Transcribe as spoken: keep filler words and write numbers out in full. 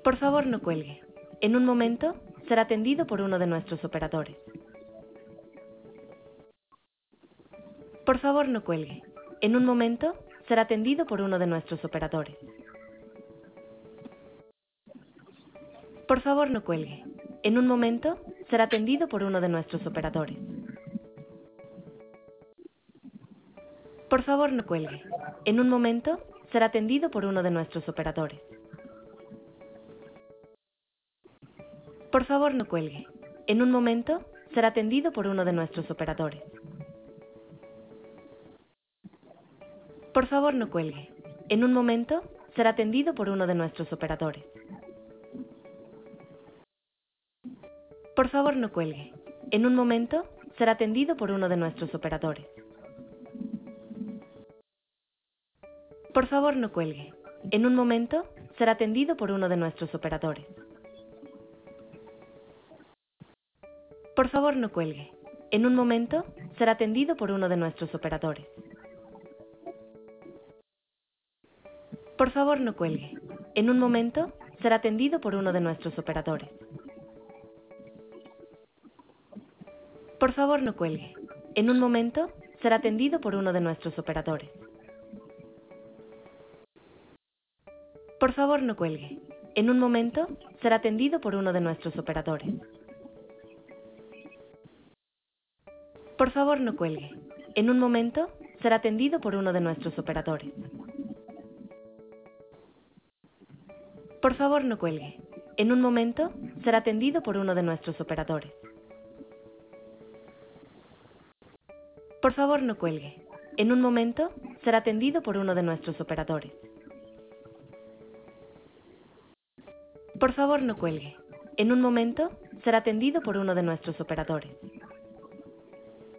Por favor, no cuelgue. En un momento, será atendido por uno de nuestros operadores. Por favor, no cuelgue. En un momento, será atendido por uno de nuestros operadores. Por favor, no cuelgue. En un momento, será atendido por uno de nuestros operadores. Por favor, no cuelgue. En un momento, será atendido por uno de nuestros operadores. Por favor, no cuelgue. En un momento, será atendido por uno de nuestros operadores. Por favor, no cuelgue. En un momento, será atendido por uno de nuestros operadores. Por favor, no cuelgue. En un momento, será atendido por uno de nuestros operadores. Por favor, no cuelgue. En un momento, será atendido por uno de nuestros operadores. Por favor, no cuelgue. En un momento, será atendido por uno de nuestros operadores. Por favor, no cuelgue. En un momento, será atendido por uno de nuestros operadores. Por favor, no cuelgue. En un momento, será atendido por uno de nuestros operadores. Por favor, no cuelgue. En un momento, será atendido por uno de nuestros operadores. Por favor, no cuelgue. En un momento, será atendido por uno de nuestros operadores. Por favor, no cuelgue. En un momento, será atendido por uno de nuestros operadores. Por favor, no cuelgue. En un momento, será atendido por uno de nuestros operadores. Por favor, no cuelgue. En un momento, será atendido por uno de nuestros operadores.